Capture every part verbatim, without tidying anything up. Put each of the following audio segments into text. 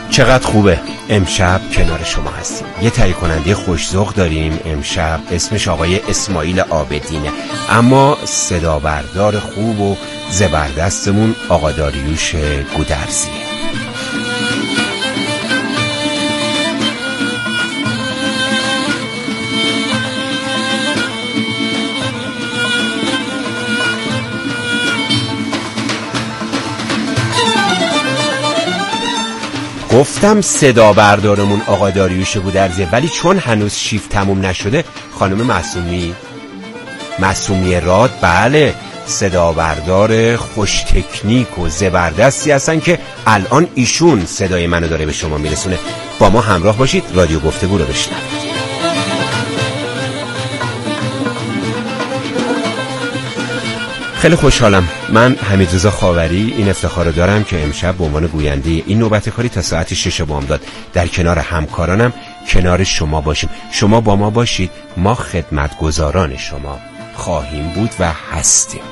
چقدر خوبه امشب کنار شما هستیم. یه تهیه کننده خوش‌ذوق داریم امشب، اسمش آقای اسماعیل عابدینه، اما صدا بردار خوب و زبردستمون آقا داریوش گودرزیه. گفتم صدا بردارمون آقا داریوش گودرزیه، ولی چون هنوز شیفت تموم نشده خانم معصومی معصومی راد بله صدا بردار خوش تکنیک و زبردستی هستن که الان ایشون صدای منو داره به شما میرسونه. با ما همراه باشید، رادیو گفتگو رو بشنوید. خیلی خوشحالم. من حمیدرضا خاوری این افتخار رو دارم که امشب به عنوان گوینده این نوبت کاری تا ساعت شش بامداد در کنار همکارانم کنار شما باشیم. شما با ما باشید، ما خدمتگزاران شما خواهیم بود و هستیم.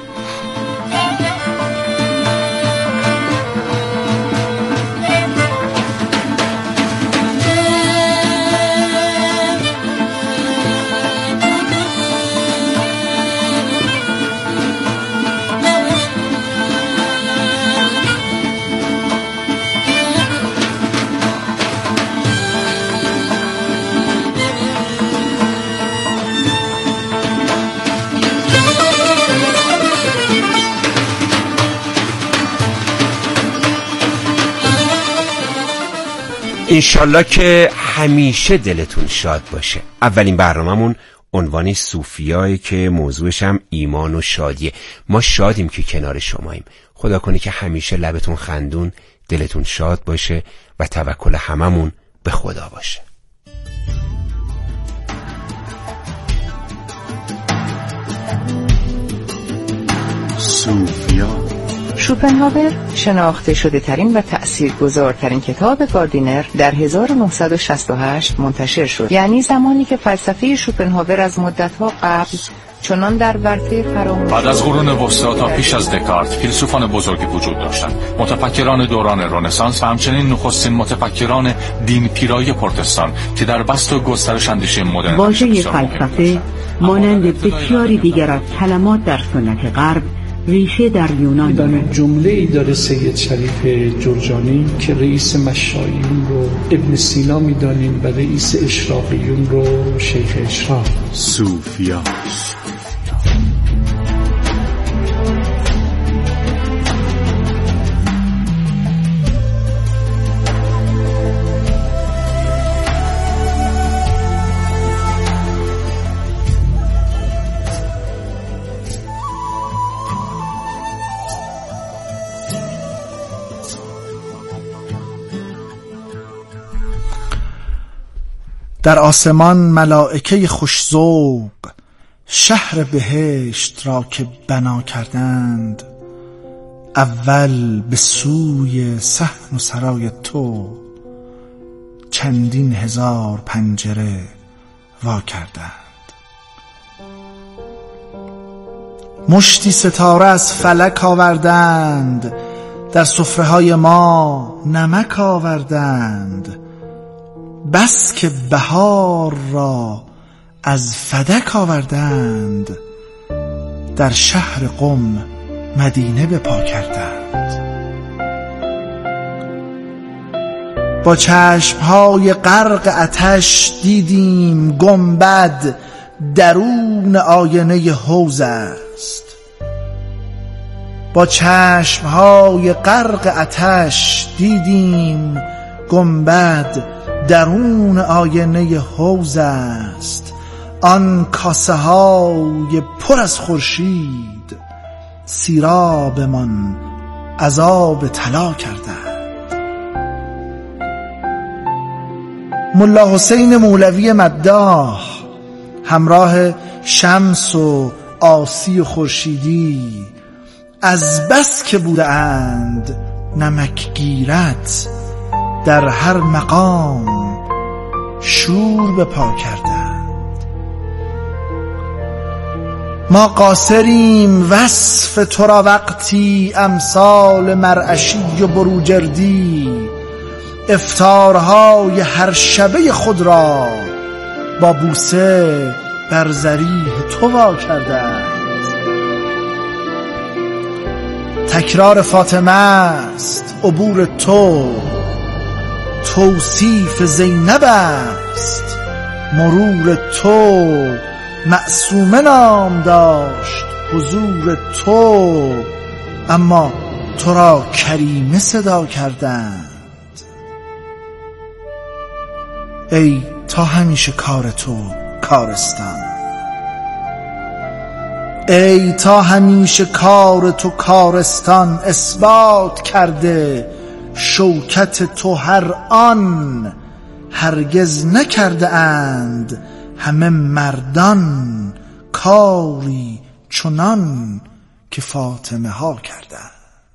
انشالله که همیشه دلتون شاد باشه. اولین برنامه‌مون عنوانی صوفیایی که موضوعش هم ایمان و شادیه. ما شادیم که کنار شماییم. خدا کنه که همیشه لبتون خندون، دلتون شاد باشه و توکل هممون به خدا باشه. صوفیا. شوپنهاور شناخته شده ترین و تأثیرگذارترین کتاب گاردینر در هزار و نهصد و شصت و هشت منتشر شد، یعنی زمانی که فلسفه شوپنهاور از مدتها قبل چنان در ورطه فراموشی. بعد از قرون وسطا تا پیش از دکارت فیلسوفان بزرگی وجود داشتند، متفکران دوران رنسانس و همچنین نخستین متفکران دین پیرایی پروتستان که در بسط و گسترش اندیشه مدرن واژه فلسفه مانند بسیاری دیگر از کلمات در سنت غرب ریشه در یونان دارد. جمله ای داره سید شریف جرجانی که رئیس مشاییون رو ابن سینا میدانیم و رئیس اشراقیون رو شیخ اشراق. صوفیا. در آسمان ملائکه خوش‌ذوق شهر بهشت را که بنا کردند، اول به سوی صحن و سرای تو چندین هزار پنجره وا کردند. مشتی ستاره از فلک آوردند، در سفره‌های ما نمک آوردند. بس که بهار را از فدک آوردند، در شهر قم مدینه بپا کردند. با چشمهای غرق آتش دیدیم گنبد درون آینه حوض است. با چشمهای غرق آتش دیدیم گنبد درون آینه حوض است. آن کاسه های پر از خورشید سیرابمان عذاب طلا کردند. ملا حسین مولوی مداح همراه شمس و عاصی و خورشیدی از بس که بوده اند نمک گیرت، در هر مقام شور به پا کردند. ما قاصریم وصف تو را وقتی امثال مرعشی و بروجردی، افطارهای هر شبه خود را با بوسه بر ذریح تو وا کردند. تکرار فاطمه است عبور تو، توصیف زینب است مرور تو، معصومه نام داشت حضور تو، اما تو را کریمه صدا کردند. ای تا همیشه کار تو کارستان، ای تا همیشه کار تو کارستان، اثبات کرده شوکت تو هر آن، هرگز نکرده اند همه مردان کاری چنان که فاطمه ها کردند.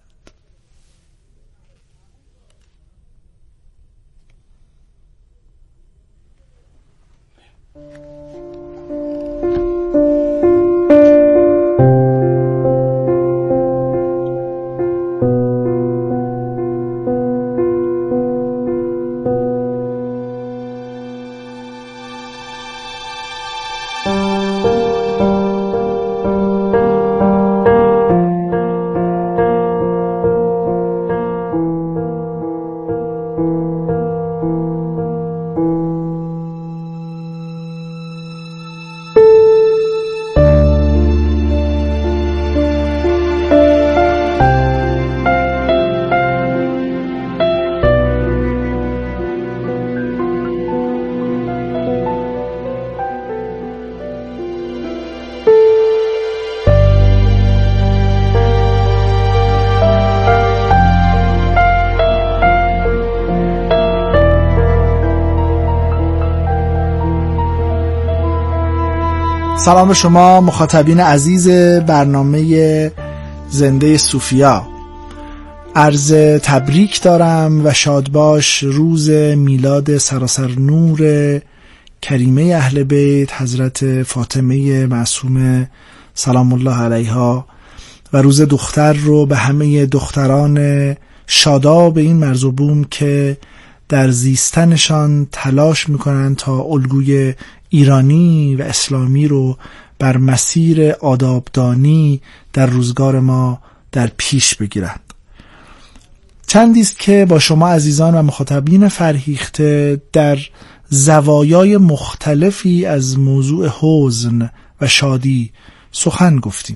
سلام به شما مخاطبین عزیز برنامه زنده صوفیا. عرض تبریک دارم و شادباش روز میلاد سراسر نور کریمه اهل بیت حضرت فاطمه معصومه سلام الله علیها و روز دختر رو به همه دختران شاداب این مرز و بوم که در زیستنشان تلاش میکنن تا الگوی ایرانی و اسلامی رو بر مسیر آدابدانی در روزگار ما در پیش بگیرند. چندی است که با شما عزیزان و مخاطبین فرهیخته در زوایای مختلفی از موضوع حزن و شادی سخن گفتیم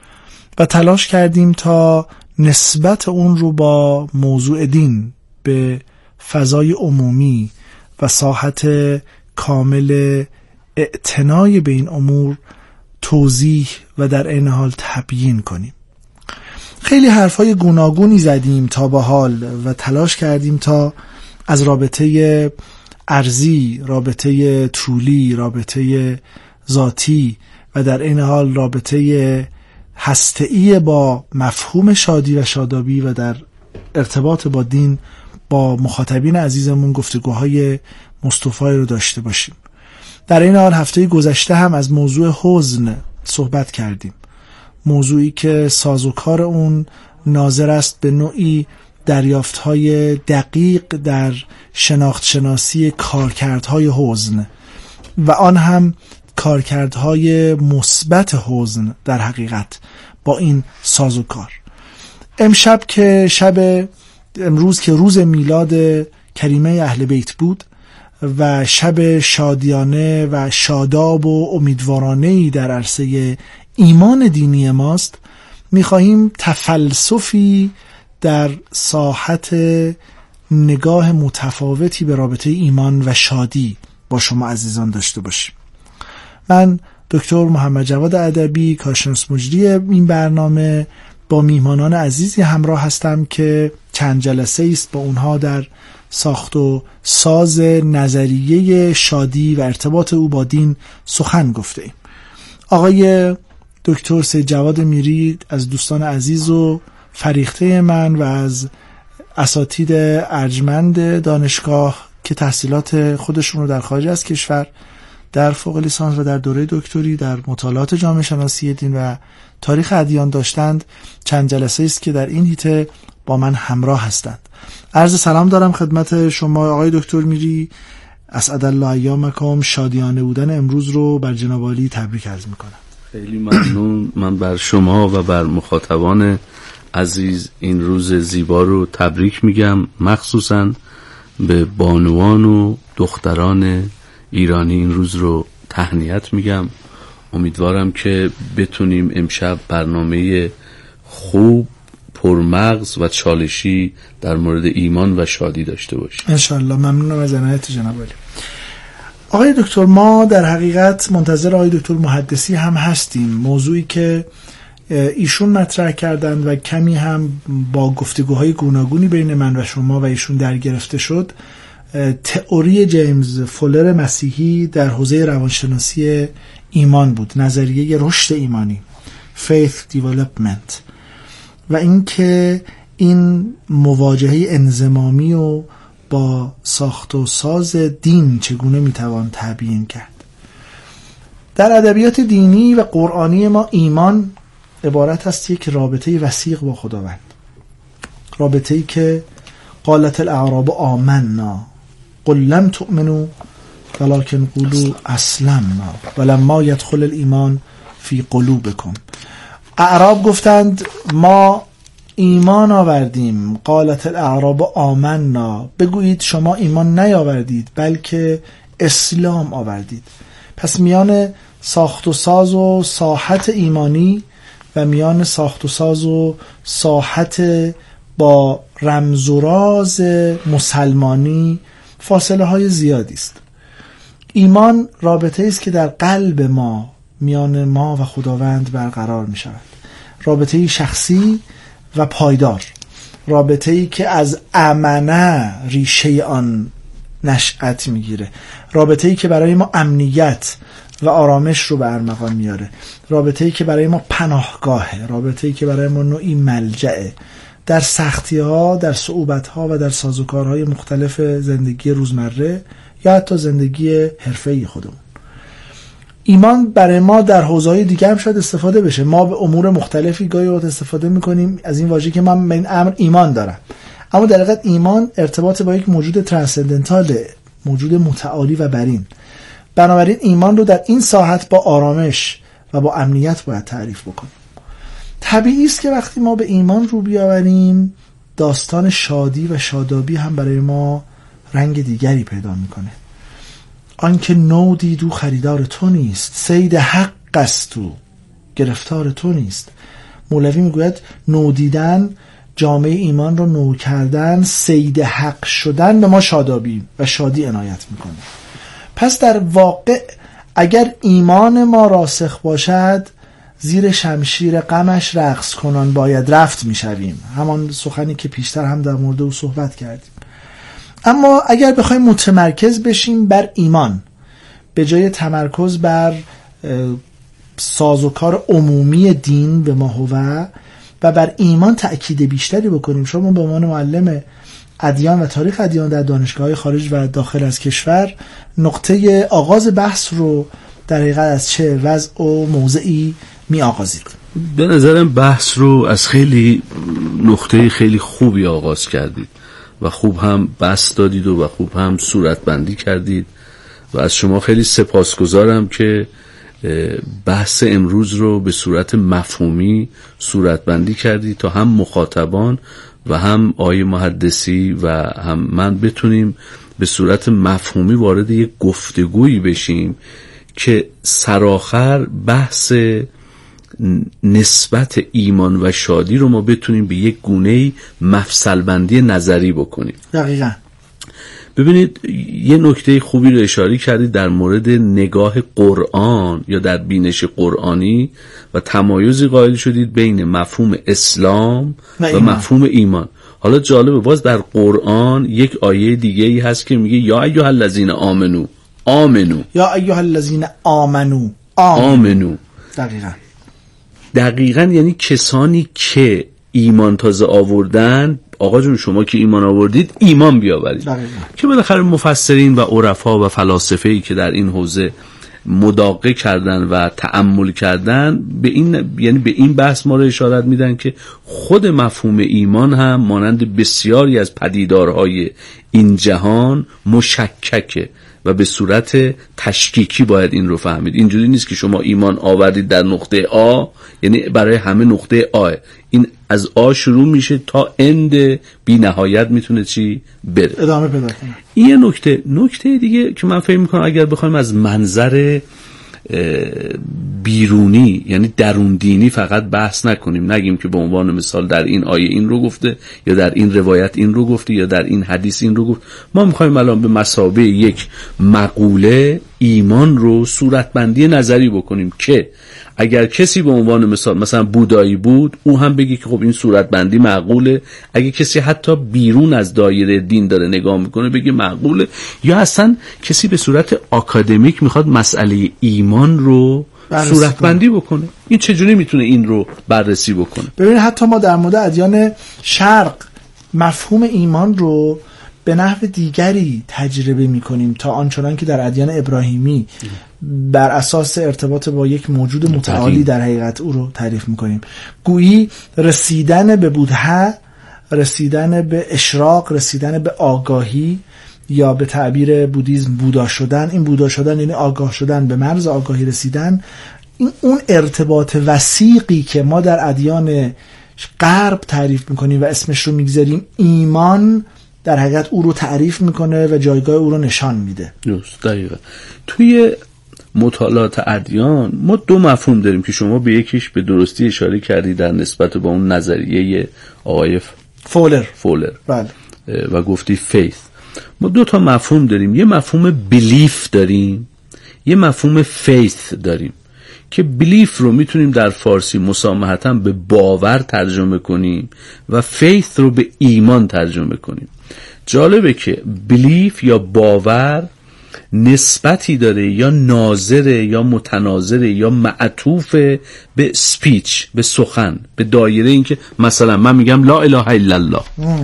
و تلاش کردیم تا نسبت اون رو با موضوع دین به فضای عمومی و ساحت کامل اعتنای به این امور توضیح و در این حال تبیین کنیم. خیلی حرفای گوناگونی زدیم تا به حال و تلاش کردیم تا از رابطه ارضی، رابطه طولی، رابطه ذاتی و در این حال رابطه هسته‌ای با مفهوم شادی و شادابی و در ارتباط با دین با مخاطبین عزیزمون گفتگوهای مصطفی رو داشته باشیم. در این حال هفته گذشته هم از موضوع حزن صحبت کردیم، موضوعی که سازوکار اون ناظر است به نوعی دریافت‌های دقیق در شناخت شناسی کارکردهای حزن و آن هم کارکردهای مثبت حزن در حقیقت با این سازوکار. امشب که شب امروز که روز میلاد کریمه اهل بیت بود و شب شادیانه و شاداب و امیدوارانه‌ای در عرصه ایمان دینی ماست، می‌خواهیم تفلسفی در ساحت نگاه متفاوتی به رابطه ایمان و شادی با شما عزیزان داشته باشیم. من دکتر محمد جواد ادبی، کارشناس مجری این برنامه، با میهمانان عزیزی همراه هستم که چند جلسه است با اونها در ساخت و ساز نظریه شادی و ارتباط او با دین سخن گفته ایم. آقای دکتر سید جواد میری از دوستان عزیز و فریخته من و از اساتید ارجمند دانشگاه که تحصیلات خودشون رو در خارج از کشور در فوق لیسانس و در دوره دکتری در مطالعات جامعه شناسی دین و تاریخ ادیان داشتند، چند جلسه است که در این حیطه با من همراه هستند. عرض سلام دارم خدمت شما آقای دکتر میری. اسعد الله ایامکم. شادیانه بودن امروز رو بر جناب عالی تبریک عرض میکنم. خیلی ممنون. من بر شما و بر مخاطبان عزیز این روز زیبا رو تبریک میگم، مخصوصا به بانوان و دختران ایرانی این روز رو تهنیت میگم. امیدوارم که بتونیم امشب برنامه خوب، پرمغز و چالشی در مورد ایمان و شادی داشته باشیم انشالله. ممنونم از عنایت جناب عالی. آقای دکتر، ما در حقیقت منتظر آقای دکتر محدثی هم هستیم. موضوعی که ایشون مطرح کردند و کمی هم با گفتگوهای گوناگونی بین من و شما و ایشون در گرفته شد، تئوری جیمز فولر مسیحی در حوزه روانشناسی ایمان بود، نظریه رشد ایمانی، faith development، و اینکه این مواجهه انضمامی و با ساخت و ساز دین چگونه میتوان تبیین کرد. در ادبیات دینی و قرآنی ما ایمان عبارت است یک رابطه وثیق با خداوند، رابطه‌ای که قالت الاعراب آمنا قل لم تؤمنوا ولكن قولوا اسلمنا ولما يدخل الایمان فی قلوبکم. اعراب گفتند ما ایمان آوردیم. قالت الاعراب آمنا، بگویید شما ایمان نیاوردید بلکه اسلام آوردید. پس میان ساخت و ساز و ساحت ایمانی و میان ساخت و ساز و ساحت با رمز و راز مسلمانی فاصله های زیادی است. ایمان رابطه است که در قلب ما میان ما و خداوند برقرار می شود، رابطه شخصی و پایدار، رابطه‌ای که از امنه ریشه آن نشأت میگیره، رابطه‌ای که برای ما امنیت و آرامش رو به ارمغان میاره، رابطه‌ای که برای ما پناهگاهه، رابطه‌ای که برای ما نوعی ملجأه در سختی‌ها، در صعوبت‌ها و در سازوکارهای مختلف زندگی روزمره یا حتی زندگی حرفه‌ای خودمون. ایمان برای ما در حوزه‌های دیگه هم شاید استفاده بشه. ما به امور مختلفی گاهی وقت استفاده می‌کنیم از این واژه که من به این امر ایمان دارم، اما در حقیقت ایمان ارتباط با یک موجود ترانسندنتاله، موجود متعالی و برین. بنابراین ایمان رو در این ساحت با آرامش و با امنیت باید تعریف بکنیم. طبیعی است که وقتی ما به ایمان رو بیاوریم، داستان شادی و شادابی هم برای ما رنگ دیگری پیدا میکنه. آنکه نو دیدو خریدار تو نیست، صید حق است تو گرفتار تو نیست. مولوی میگوید نو دیدن، جامعه ایمان رو نو کردن، صید حق شدن به ما شادابی و شادی عنایت میکنه. پس در واقع اگر ایمان ما راسخ باشد، زیر شمشیر غمش رقص کنان باید رفت میشویم، همان سخنی که پیشتر هم در مورد او صحبت کردیم. اما اگر بخوایم متمرکز بشیم بر ایمان به جای تمرکز بر سازوکار عمومی دین به ما هو و بر ایمان تأکید بیشتری بکنیم، شما به عنوان معلم ادیان و تاریخ ادیان در دانشگاه‌های خارج و داخل از کشور نقطه آغاز بحث رو در حقیقت از چه وضع و موضعی می آغازید؟ به نظرم بحث رو از خیلی نقطه خیلی خوبی آغاز کردید و خوب هم بحث دادید و خوب هم صورت بندی کردید و از شما خیلی سپاسگزارم که بحث امروز رو به صورت مفهومی صورت بندی کردید تا هم مخاطبان و هم آقای محدثی و هم من بتونیم به صورت مفهومی وارد یک گفتگویی بشیم که سرآخر بحث نسبت ایمان و شادی رو ما بتونیم به یک گونه‌ای مفصل بندی نظری بکنیم. دقیقاً. ببینید یه نکته خوبی رو اشاره کردید در مورد نگاه قرآن یا در بینش قرآنی و تمایزی قائل شدید بین مفهوم اسلام و, و مفهوم ایمان. حالا جالبه باز در قرآن یک آیه دیگه ای هست که میگه یا ایها الذین آمنو آمنو یا ایها الذین آمنو آمنو. دقیقاً دقیقاً یعنی کسانی که ایمان تازه آوردن، آقا جون شما که ایمان آوردید ایمان بیاورید. که بالاخره مفسرین و عرفا و فلاسفه‌ای که در این حوزه مداقه کردن و تأمل کردن به این، یعنی به این بحث ما رو اشارت میدن که خود مفهوم ایمان هم مانند بسیاری از پدیدارهای این جهان مشککه و به صورت تشکیکی باید این رو فهمید. اینجوری نیست که شما ایمان آوردید در نقطه آ، یعنی برای همه نقطه آ، این از آ شروع میشه تا اند بی نهایت میتونه چی بره، ادامه پیدا کنه. این یه نکته. نکته دیگه که من فکر میکنم اگر بخوایم از منظر بیرونی یعنی درون دینی فقط بحث نکنیم، نگیم که به عنوان مثال در این آیه این رو گفته یا در این روایت این رو گفته یا در این حدیث این رو گفت، ما میخوایم الان به مثابه یک مقوله ایمان رو صورتبندی نظری بکنیم که اگر کسی به عنوان مثال مثلا بودایی بود، او هم بگه که خب این صورتبندی معقوله. اگه کسی حتی بیرون از دایره دین داره نگاه میکنه بگه معقوله. یا اصلا کسی به صورت آکادمیک میخواد مسئله ایمان رو صورتبندی بکنه، این چجوری میتونه این رو بررسی بکنه؟ ببینید حتی ما در مورد ادیان شرق مفهوم ایمان رو به نحو دیگری تجربه میکنیم تا آنچنان که در ادیان ابراهیمی بر اساس ارتباط با یک موجود متعالی در حقیقت او رو تعریف میکنیم. گویی رسیدن به بودها، رسیدن به اشراق، رسیدن به آگاهی، یا به تعبیر بودیزم بودا شدن، این بودا شدن یعنی آگاه شدن، به مرز آگاهی رسیدن، این اون ارتباط وثیقی که ما در ادیان غرب تعریف میکنیم و اسمش رو میگذاریم ایمان، در حقیقت او رو تعریف میکنه و جایگاه او رو نشان میده. درست، دقیقا. توی مطالعات ادیان ما دو مفهوم داریم که شما به یکیش به درستی اشاره کردی در نسبت با اون نظریه آقای فولر فولر بله. و گفتی فیث. ما دو تا مفهوم داریم، یه مفهوم بیلیف داریم، یه مفهوم فیث داریم که بیلیف رو میتونیم در فارسی مسامحتاً به باور ترجمه کنیم و فیث رو به ایمان ترجمه کنیم. جالبه که بیلیف یا باور نسبتی داره یا ناظره یا متناظره یا معطوف به سپیچ، به سخن، به دایره این که مثلا من میگم لا اله الا الله،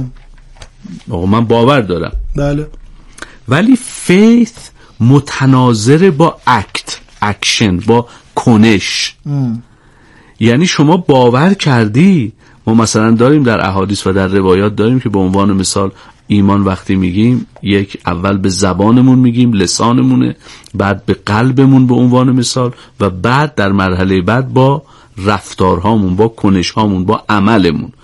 آقا من باور دارم، بله. ولی فیث متناظر با اکت، اکشن، با کنش. ام. یعنی شما باور کردی. ما مثلا داریم در احادیث و در روایات داریم که به عنوان مثال ایمان وقتی میگیم یک اول به زبانمون میگیم، لسانمونه، بعد به قلبمون به عنوان مثال، و بعد در مرحله بعد با رفتارهامون، با کنشهامون، با عملمون.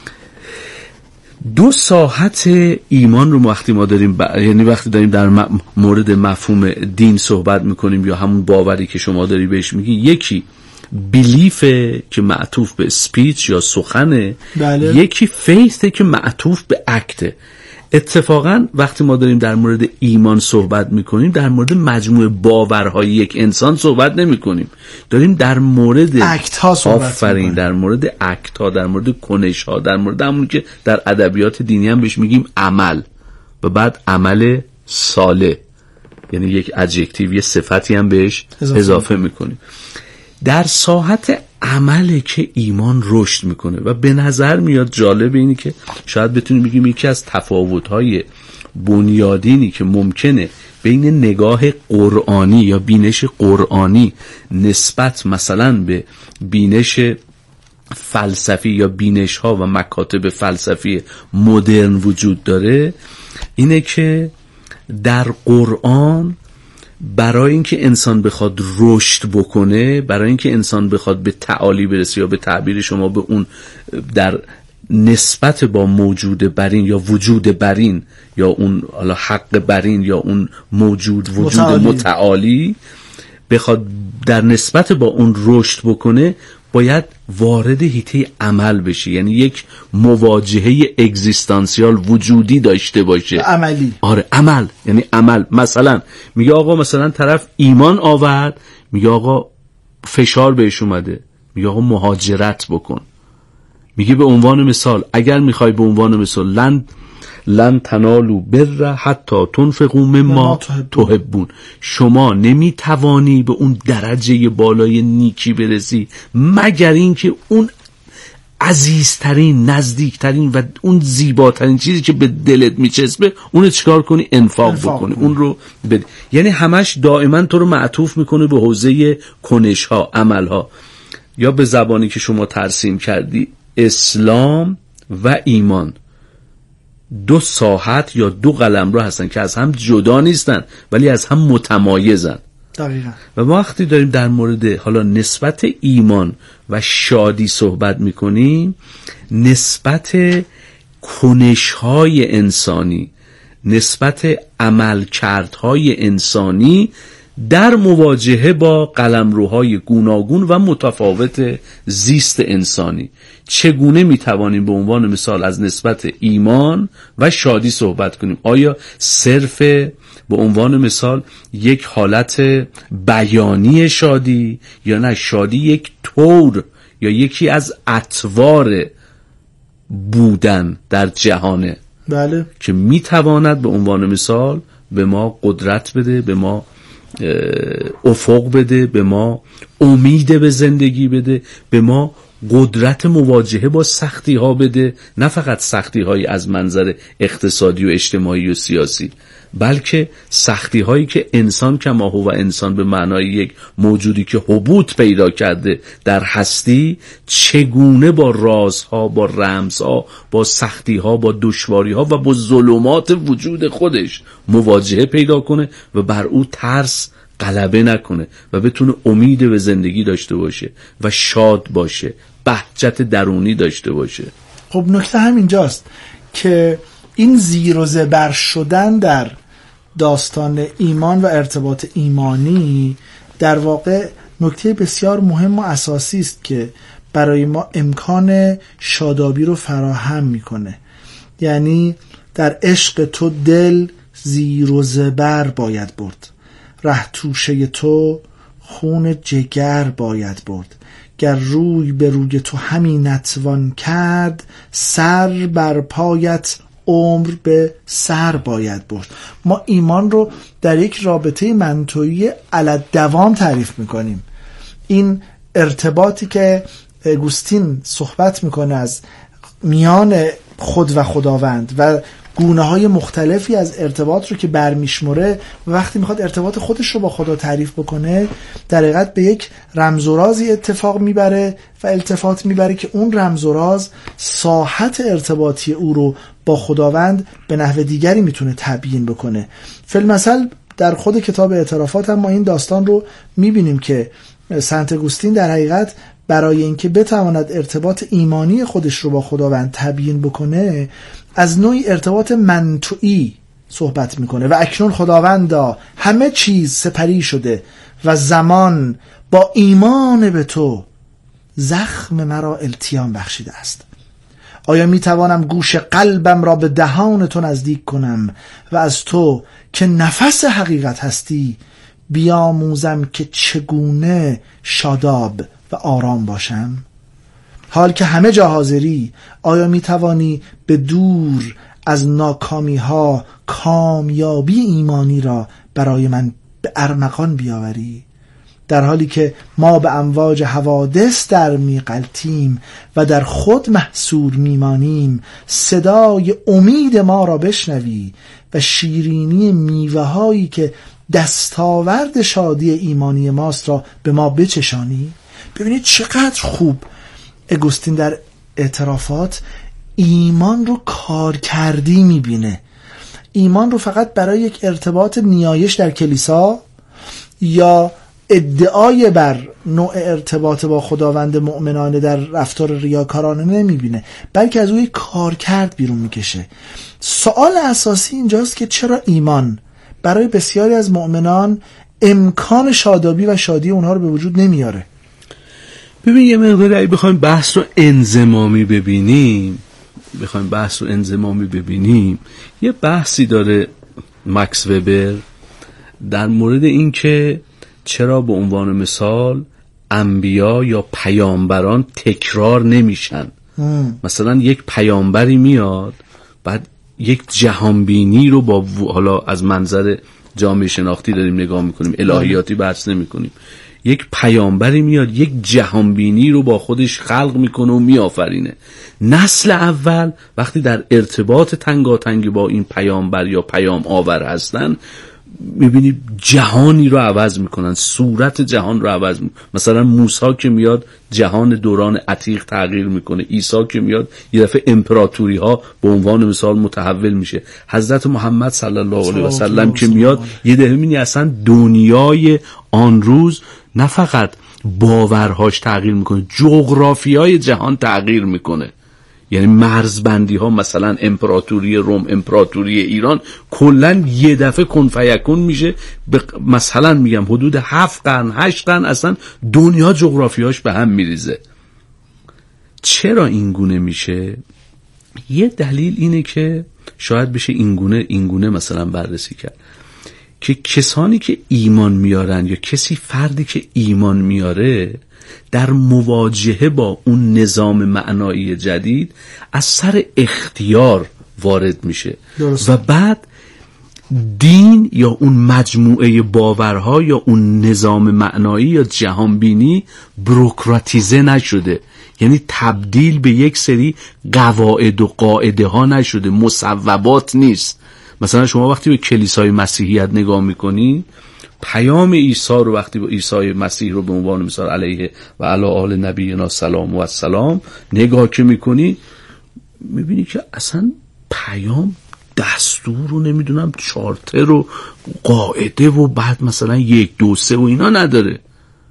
دو ساحت ایمان رو وقتی ما داریم ب... یعنی وقتی داریم در م... مورد مفهوم دین صحبت میکنیم یا همون باوری که شما داری بهش میگی، یکی بیلیفه که معطوف به سپیچ یا سخنه، بله. یکی فیثه که معطوف به اکته. اتفاقا وقتی ما داریم در مورد ایمان صحبت میکنیم در مورد مجموعه باورهای یک انسان صحبت نمیکنیم، داریم در مورد اکت ها صحبت آفرین، در مورد اکت ها، در مورد کنش ها، در مورد همون که در ادبیات دینی هم بهش میگیم عمل، و بعد عمل صالح، یعنی یک ادجکتیو، یه صفتی هم بهش اضافه, اضافه میکنیم. در ساحت عمله که ایمان رشد میکنه و به نظر میاد جالب اینی که شاید بتونیم بگیم یکی از تفاوت‌های بنیادینی که ممکنه بین نگاه قرآنی یا بینش قرآنی نسبت مثلا به بینش فلسفی یا بینش ها و مکاتب فلسفی مدرن وجود داره، اینه که در قرآن برای اینکه انسان بخواد رشد بکنه، برای اینکه انسان بخواد به تعالی برسه یا به تعبیر شما به اون در نسبت با موجود برین یا وجود برین یا اون حالا حق برین یا اون موجود وجود متعالی, متعالی بخواد در نسبت با اون رشد بکنه، باید وارد حیطه عمل بشه، یعنی یک مواجهه اگزیستانسیال وجودی داشته باشه، عملی. آره عمل، یعنی عمل. مثلا میگه آقا مثلا طرف ایمان آورد، میگه آقا فشار بهش اومده، میگه آقا مهاجرت بکن. میگه به عنوان مثال اگر میخوای به عنوان مثال لن لن تنالوا بر حتی تنفقوا مما تحبون، شما نمیتوانی به اون درجه بالای نیکی برسی مگر اینکه اون عزیزترین، نزدیکترین و اون زیباترین چیزی که به دلت میچسبه اونو چیکار کنی؟ انفاق, انفاق بکنی کنی. اون رو بده. یعنی همش دائما تو رو معطوف میکنه به حوزه کنش ها، عمل ها، یا به زبانی که شما ترسیم کردی اسلام و ایمان دو ساحت یا دو قلمرو هستن که از هم جدا نیستن ولی از هم متمایزن. دقیقا. و ما وقتی داریم در مورد حالا نسبت ایمان و شادی صحبت میکنیم، نسبت کنش‌های انسانی، نسبت عملکردهای انسانی در مواجهه با قلمروهای گوناگون و متفاوت زیست انسانی، چگونه میتوانیم به عنوان مثال از نسبت ایمان و شادی صحبت کنیم؟ آیا صرف به عنوان مثال یک حالت بیانی شادی، یا نه شادی یک طور یا یکی از اطوار بودن در جهانه؟ بله. که میتواند به عنوان مثال به ما قدرت بده، به ما افق بده، به ما امید به زندگی بده، به ما قدرت مواجهه با سختی ها بده، نه فقط سختی هایی از منظر اقتصادی و اجتماعی و سیاسی، بلکه سختی هایی که انسان کما هو و انسان به معنای یک موجودی که هبوط پیدا کرده در هستی، چگونه با رازها، با رمزها، با سختی ها، با دشواری ها و با ظلمات وجود خودش مواجهه پیدا کنه و بر او ترس غلبه نکنه و بتونه امید به زندگی داشته باشه و شاد باشه، بهجت درونی داشته باشه. خب نکته همینجاست که این زیر و زبر شدن در داستان ایمان و ارتباط ایمانی در واقع نکته بسیار مهم و اساسی است که برای ما امکان شادابی رو فراهم میکنه. یعنی در عشق تو دل زیر و زبر باید برد، ره توشه تو خون جگر باید برد، گر روی به روی تو همی نتوان کرد، سر بر پایت عمر به سر باید برد. ما ایمان رو در یک رابطه منطقی علی دوام تعریف میکنیم. این ارتباطی که اگوستین صحبت میکنه از میان خود و خداوند و گونه های مختلفی از ارتباط رو که برمیشمره و وقتی میخواد ارتباط خودش رو با خدا تعریف بکنه، در حقیقت به یک رمز و رازی اتفاق میبره و التفات میبره که اون رمز و راز ساحت ارتباطی او رو با خداوند به نحو دیگری میتونه تبیین بکنه. فی‌المثل در خود کتاب اعترافات هم ما این داستان رو میبینیم که سنت اگوستین در حقیقت برای اینکه بتواند ارتباط ایمانی خودش رو با خداوند تبیین بکنه، از نوعی ارتباط منطقی صحبت میکنه. و اکنون خداوندا همه چیز سپری شده و زمان با ایمان به تو زخم مرا التیام بخشیده است. آیا میتوانم گوش قلبم را به دهان تو نزدیک کنم و از تو که نفس حقیقت هستی بیاموزم که چگونه شاداب و آرام باشم؟ حال که همه جا حاضری، آیا می توانی به دور از ناکامی ها کامیابی ایمانی را برای من به ارمغان بیاوری؟ در حالی که ما به امواج حوادث در می غلطیم و در خود محصور می مانیم، صدای امید ما را بشنوی و شیرینی میوه هایی که دستاورد شادی ایمانی ماست را به ما بچشانی. ببینید چقدر خوب اگوستین در اعترافات ایمان رو کارکردی میبینه. ایمان رو فقط برای یک ارتباط نیایش در کلیسا یا ادعای بر نوع ارتباط با خداوند مؤمنانه در رفتار ریاکارانه نمیبینه، بلکه از او یک کارکرد بیرون میکشه. سوال اساسی اینجاست که چرا ایمان برای بسیاری از مؤمنان امکان شادابی و شادی اونها رو به وجود نمیاره؟ ببین یه مقدار اگه بخوایم بحث رو انضمامی ببینیم بخوایم بحث رو انضمامی ببینیم یه بحثی داره مکس وبر در مورد این که چرا به عنوان مثال انبیا یا پیامبران تکرار نمیشن. ام. مثلا یک پیامبری میاد بعد یک جهانبینی رو با حالا از منظر جامعه شناختی داریم نگاه میکنیم، الهیاتی بحث نمیکنیم، یک پیامبری میاد یک جهانبینی رو با خودش خلق میکنه و میآفرینه. نسل اول وقتی در ارتباط تنگاتنگی با این پیامبر یا پیام آور هستن، میبینی جهانی رو عوض میکنن، صورت جهان رو عوض میکنن. مثلا موسی که میاد جهان دوران عتیق تغییر میکنه، عیسی که میاد یه دفعه امپراتوری ها به عنوان مثال متحول میشه، حضرت محمد صلی الله علیه و سلم که میاد یه دفعه میبینی اصلا دنیای آن روز نه فقط باورهاش تغییر میکنه، جغرافیای جهان تغییر میکنه. یعنی مرزبندی ها، مثلا امپراتوری روم، امپراتوری ایران کلن یه دفعه کن فیکون میشه. مثلا میگم حدود هفت قرن هشت قرن اصلا دنیا جغرافیاش به هم میریزه. چرا اینگونه میشه؟ یه دلیل اینه که شاید بشه اینگونه اینگونه مثلا بررسی کرد که کسانی که ایمان میارن یا کسی فردی که ایمان میاره در مواجهه با اون نظام معنایی جدید از سر اختیار وارد میشه درست. و بعد دین یا اون مجموعه باورها یا اون نظام معنایی یا جهانبینی بروکراتیزه نشده، یعنی تبدیل به یک سری قواعد و قاعده ها نشده، مصوبات نیست. مثلا شما وقتی به کلیسای مسیحیت نگاه میکنی، پیام عیسی رو وقتی با عیسی مسیح رو به عنوان مثال علیه و علی آل نبینا سلام و السلام نگاه که میکنی، میبینی که اصلا پیام دستور رو نمیدونم چارتر و قاعده و بعد مثلا یک دو سه و اینا نداره.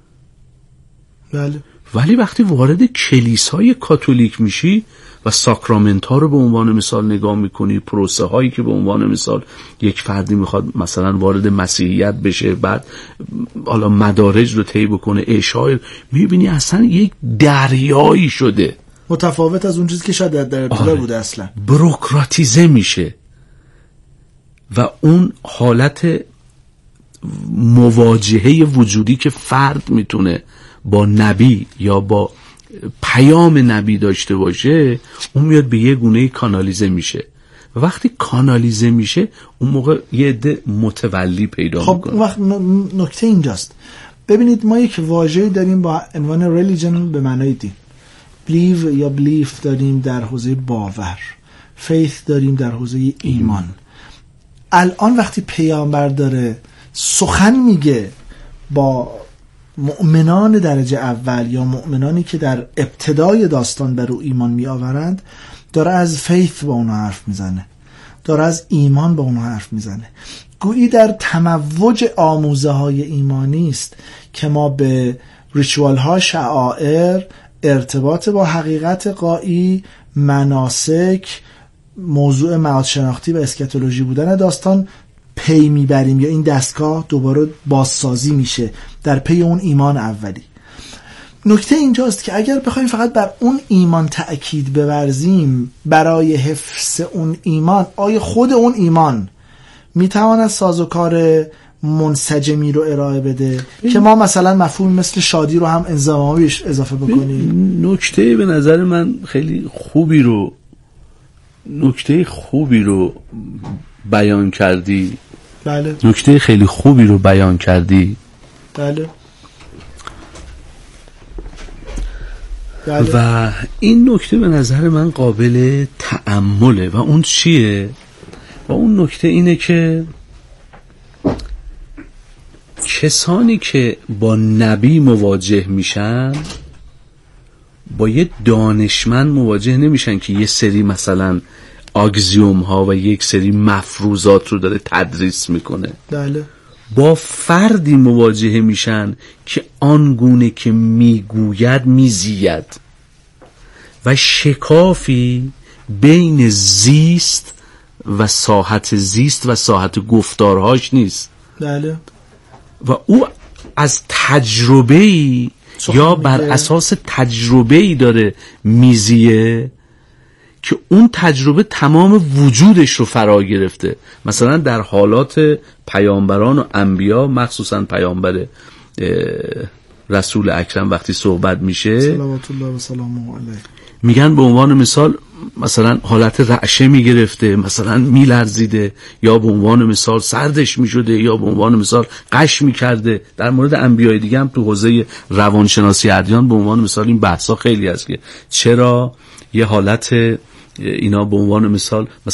بله. ولی وقتی وارد کلیسای کاتولیک میشی و ساکرامنت ها رو به عنوان مثال نگاه میکنی، پروسه هایی که به عنوان مثال یک فردی میخواد مثلا وارد مسیحیت بشه، بعد حالا مدارج رو طی بکنه، اشاع، میبینی اصلا یک دریایی شده، متفاوت از اون چیزی که شاید در ابتدا بوده. اصلا بروکراتیزه میشه و اون حالت مواجهه وجودی که فرد میتونه با نبی یا با پیام نبی داشته باشه، اون میاد به یه گونه کانالیزه میشه. و وقتی کانالیزه میشه اون موقع یه عده متولی پیدا خب میکنه. خب وقت نکته اینجاست، ببینید ما یک واژه‌ای داریم با عنوان ریلیجن به معنای دین، بلیو یا بلیف داریم در حوزه باور، فیث داریم در حوزه ایمان. الان وقتی پیامبر داره سخن میگه با مؤمنان درجه اول یا مؤمنانی که در ابتدای داستان بر او ایمان می آورند، داره از فیث با اونها حرف میزنه، داره از ایمان با اونها حرف میزنه. گویی در تموج آموزه های ایمانی است که ما به ریچوال ها، شعائر، ارتباط با حقیقت غایی، مناسک، موضوع معاد شناختی و اسکاتولوژی بودن داستان پی میبریم، یا این دستگاه دوباره بازسازی میشه در پی اون ایمان اولی. نکته اینجاست که اگر بخوایم فقط بر اون ایمان تأکید بورزیم برای حفظ اون ایمان، آیا خود اون ایمان میتواند سازوکار منسجمی رو ارائه بده که ما مثلا مفهوم مثل شادی رو هم انضمامیش اضافه بکنیم؟ نکته به نظر من خیلی خوبی رو نکته خوبی رو بیان کردی. بله. نکته خیلی خوبی رو بیان کردی. بله. بله. و این نکته به نظر من قابل تأمله. و اون چیه؟ و اون نکته اینه که کسانی که با نبی مواجه میشن با یه دانشمند مواجه نمیشن که یه سری مثلا اگزیوم ها و یک سری مفروضات رو داره تدریس میکنه. بله. با فردی مواجهه میشن که آنگونه که میگوید میزید و شکافی بین زیست و ساحت زیست و ساحت گفتارهاش نیست. بله. و او از تجربه‌ای یا بر اساس تجربه‌ای داره میزیه که اون تجربه تمام وجودش رو فرا گرفته. مثلا در حالات پیامبران و انبیا، مخصوصا پیامبر رسول اکرم وقتی صحبت میشه صلوات الله و سلامه علیه، میگن به عنوان مثال مثلا حالت رعشه میگرفته، مثلا میلرزیده، یا به عنوان مثال سردش میشده، یا به عنوان مثال قش میکرده. در مورد انبیای دیگه هم تو حوزه روانشناسی ادیان به عنوان مثال این بحثا خیلی هست که چرا یه حالت اینا به عنوان مثال مثلا